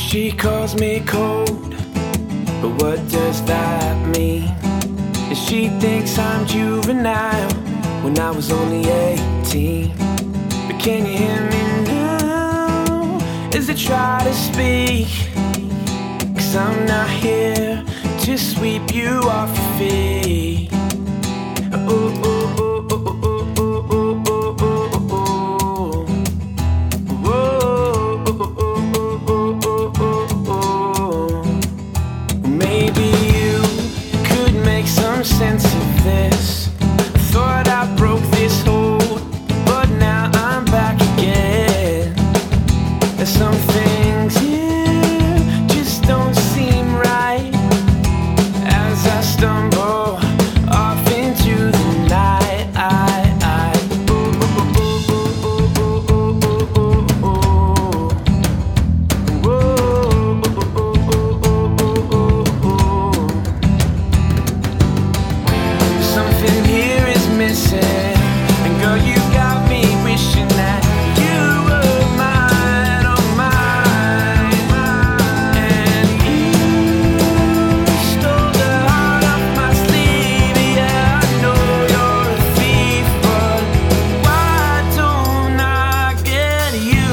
She calls me cold, but what does that mean? And she thinks I'm juvenile when I was only 18. But can you hear me now as I try to speak? 'Cause I'm not here to sweep you off your feet. Oh, oh, oh, oh, oh, oh, oh, oh, oh, oh, oh, oh. Whoa, oh, oh, oh, oh, oh, oh, oh. Maybe you could make some sense of this. Thought I broke this hold, but now I'm back again. There's some things here just don't seem right as I stumble off into the night. Something here is missing, and girl, you got me wishing that you were mine, oh mine. And you stole the heart off my sleeve. Yeah, I know you're a thief, but why don't I get you?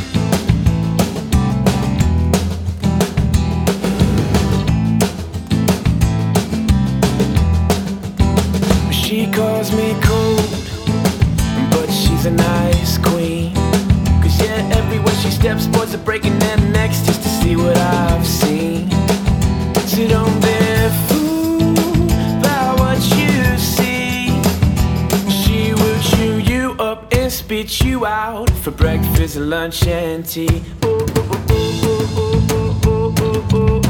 She calls me cold, but she's a nice queen. 'Cause yeah, everywhere she steps, boys are breaking their necks just to see what I've seen. So don't be fooled by what you see. She will chew you up and spit you out for breakfast, lunch, and tea. Oh, oh, oh, oh, oh, oh, oh, oh, oh.